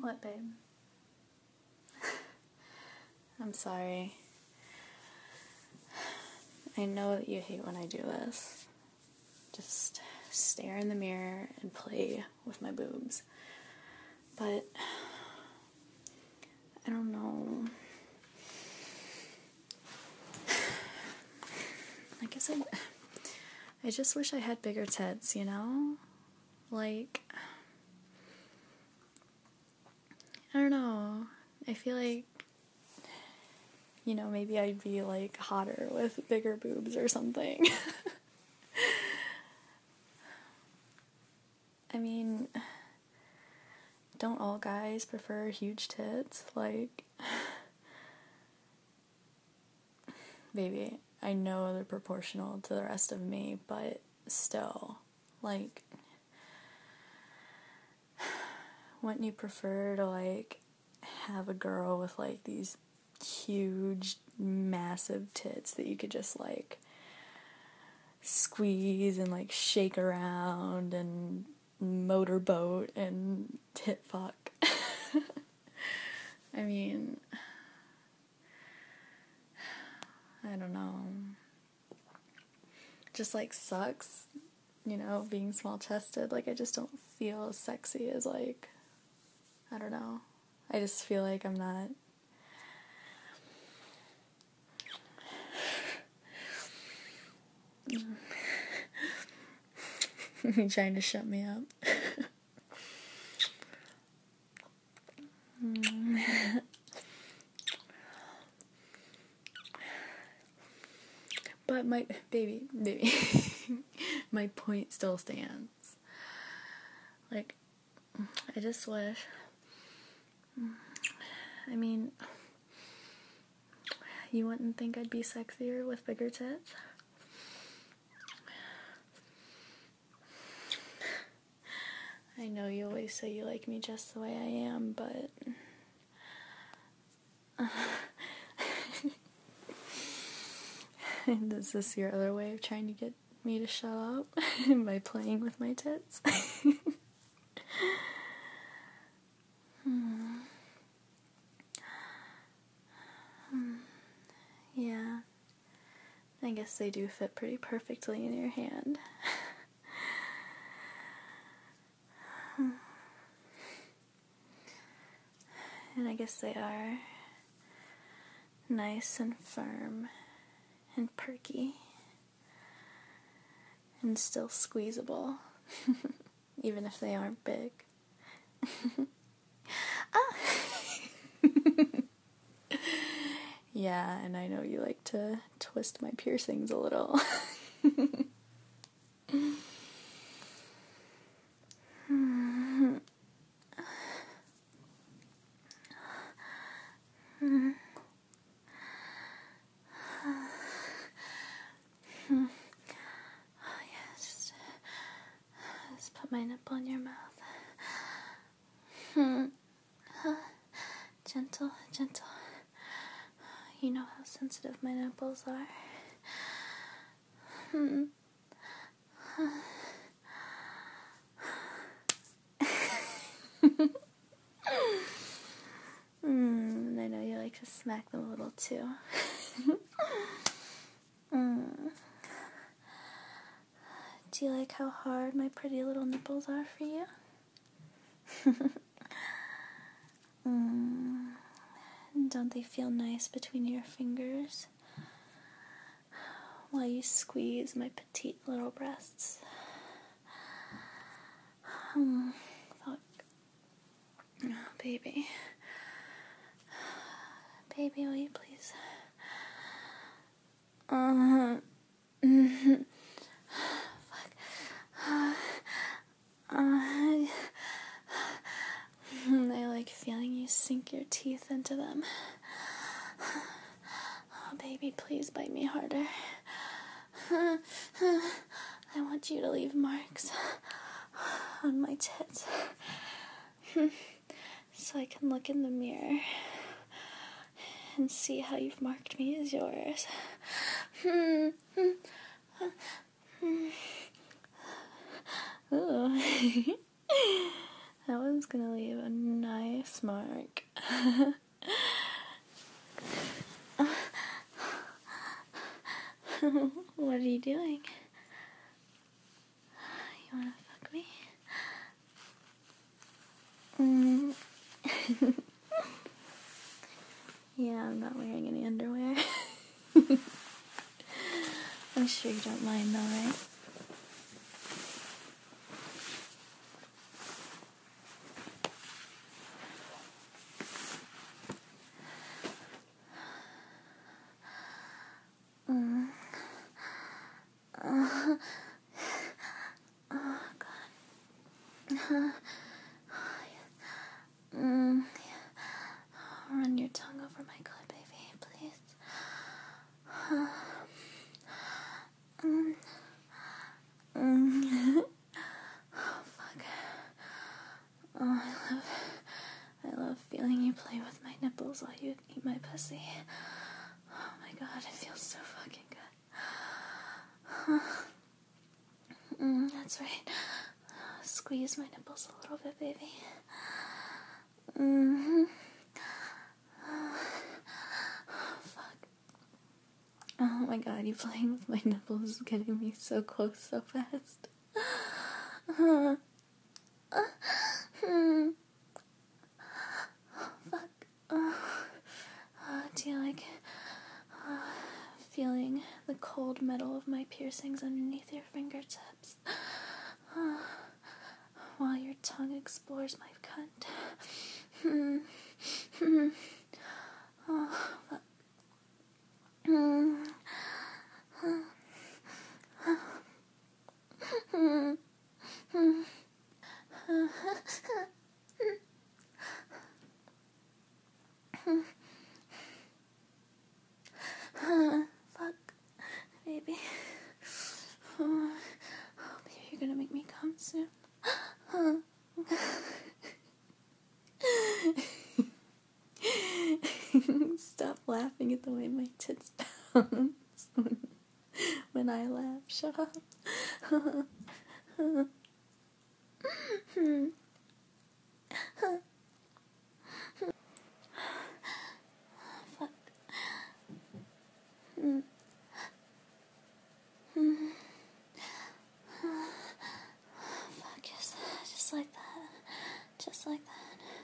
What, babe? I'm sorry. I know that you hate when I do this. Just stare in the mirror and play with my boobs. But I don't know. I guess I just wish I had bigger tits, you know? Like, I don't know. I feel like, you know, maybe I'd be, like, hotter with bigger boobs or something. I mean, don't all guys prefer huge tits? Like, baby, I know they're proportional to the rest of me, but still, like, wouldn't you prefer to, like, have a girl with, like, these huge, massive tits that you could just, like, squeeze and, like, shake around and motorboat and tit fuck? I mean, I don't know. Just, like, sucks, you know, being small-chested. Like, I just don't feel as sexy as, like, I don't know. I just feel like I'm not. You're trying to shut me up. But my baby, my point still stands. Like, I just wish. I mean, you wouldn't think I'd be sexier with bigger tits? I know you always say you like me just the way I am, but is this your other way of trying to get me to shut up by playing with my tits? Yeah, I guess they do fit pretty perfectly in your hand. And I guess they are nice and firm and perky and still squeezable, even if they aren't big. Yeah, and I know you like to twist my piercings a little. Just put my nipple in your mouth. Gentle, gentle. You know how sensitive my nipples are. And I know you like to smack them a little too. Do you like how hard my pretty little nipples are for you? Don't they feel nice between your fingers while you squeeze my petite little breasts? Fuck. Oh, baby. Baby, will you please? Fuck. I like feeling you sink your teeth into them. Oh, baby, please bite me harder. I want you to leave marks on my tits so I can look in the mirror and see how you've marked me as yours. Ooh. That one's gonna leave a nice Mark. What are you doing? You wanna fuck me? Yeah, I'm not wearing any underwear. I'm sure you don't mind though, right? Oh, God. Run your tongue over my clit, baby, please. Oh, fuck. Oh, I love feeling you play with my nipples while you eat my pussy. Oh my God, it feels so fucking good. That's right. Squeeze my nipples a little bit, baby. Oh, fuck. Oh my God, you playing with my nipples is getting me so close so fast. Fuck. Do you like feeling the cold metal of my piercings underneath your fingertips? While your tongue explores my cunt. Oh, fuck. Fuck, baby. Oh, baby, you're gonna make me come soon. Stop laughing at the way my tits bounce when I laugh. Shut up. Fuck. Fuck, yes. Just like that. Just like that.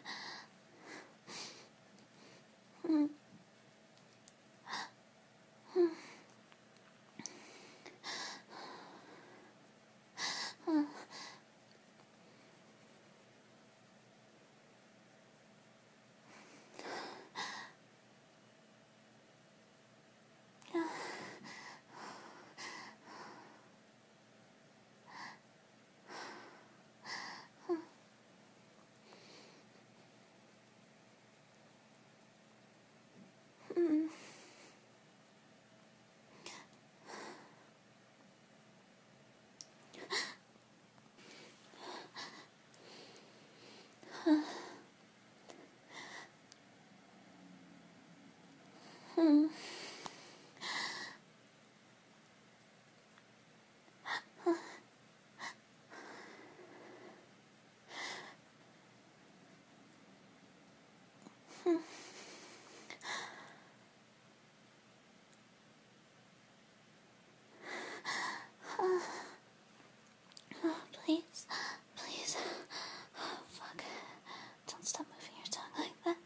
Please, please. Oh, fuck. Don't stop moving your tongue like that.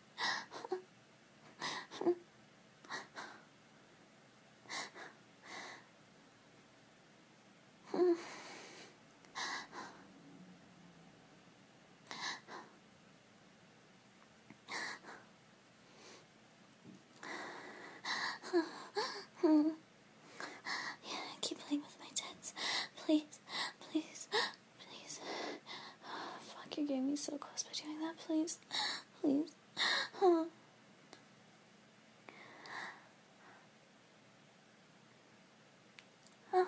Yeah, keep playing with my tits. Please, please, please. Oh, fuck, you're getting me so close by doing that. Please, please. Oh. Oh.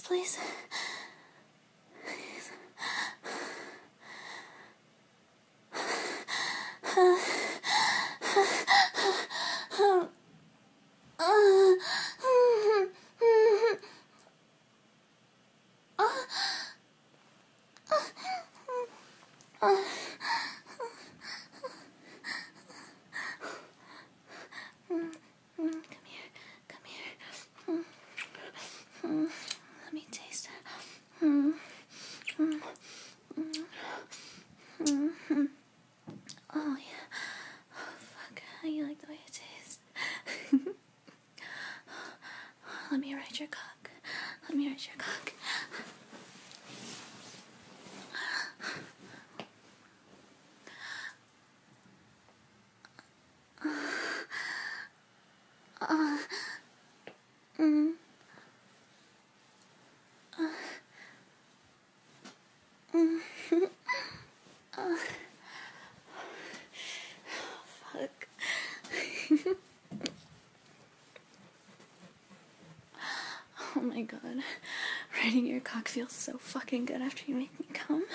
please? Let me taste it. Oh, yeah. Oh, fuck. How you like the way it tastes? Let me ride your cock. Let me ride your cock. Fuck. Oh my god. Riding your cock feels so fucking good after you make me come.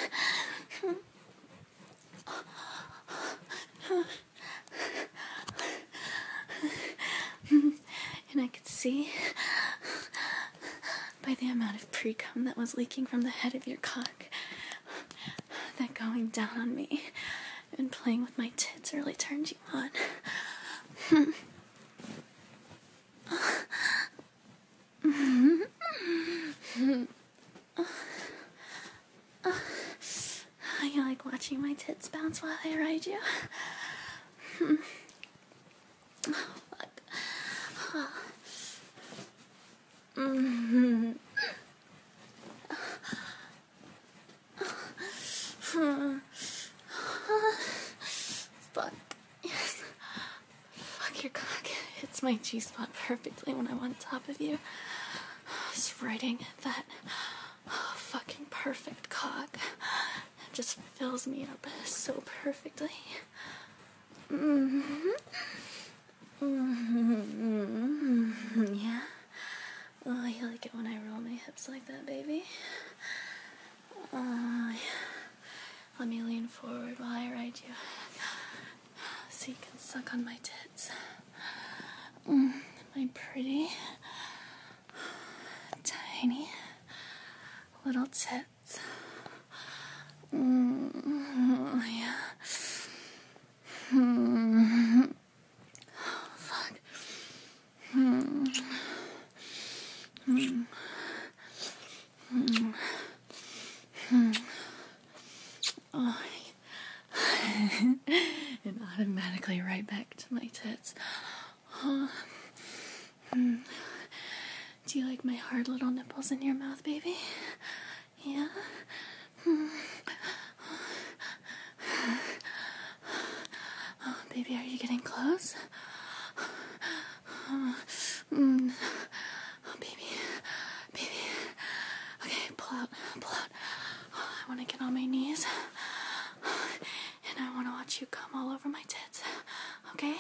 And I could see by the amount of pre-cum that was leaking from the head of your cock that going down on me and playing with my tits really turned you on. How you like watching my tits bounce while I ride you? Oh, fuck. Fuck. Yes. Fuck your cock. Hits my G-spot perfectly when I'm on top of you. Just riding that fucking perfect cock. It just fills me up so perfectly. Yeah? Oh, you like it when I roll my hips like that, baby? Yeah. Let me lean forward while I ride you, so you can suck on my tits. My pretty, tiny, little tits. Yeah. Oh, fuck. Oh, and automatically right back to my tits. Do you like my hard little nipples in your mouth, baby? Yeah? Oh, baby, are you getting close? Oh, baby. Okay, pull out. Oh, I want to get on my knees. And I want to watch you come all over my tits. Okay?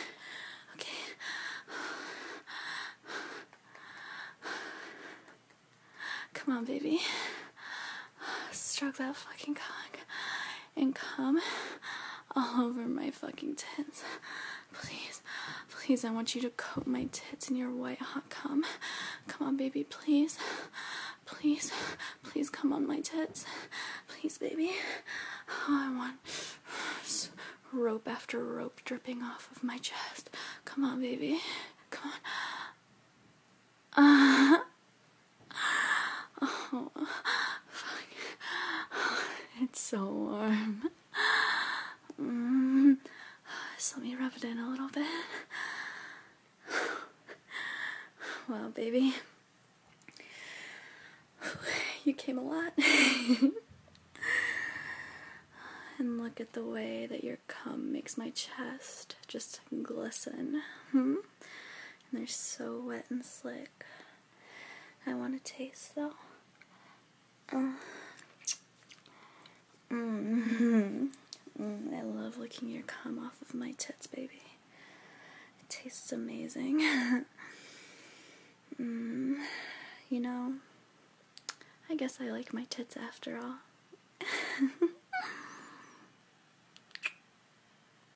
Come on, baby. Stroke that fucking cock. And come all over my fucking tits. Please, I want you to coat my tits in your white hot cum. Come on, baby, please. Please come on my tits. Please, baby. Oh, I want rope after rope dripping off of my chest. Come on, baby. Come on. Oh, fuck. It's so warm. So let me rub it in a little bit. Wow, baby. You came a lot. And look at the way that your cum makes my chest just glisten. And they're so wet and slick. I want to taste, though. I love licking your cum off of my tits, baby. It tastes amazing. You know, guess I like my tits after all.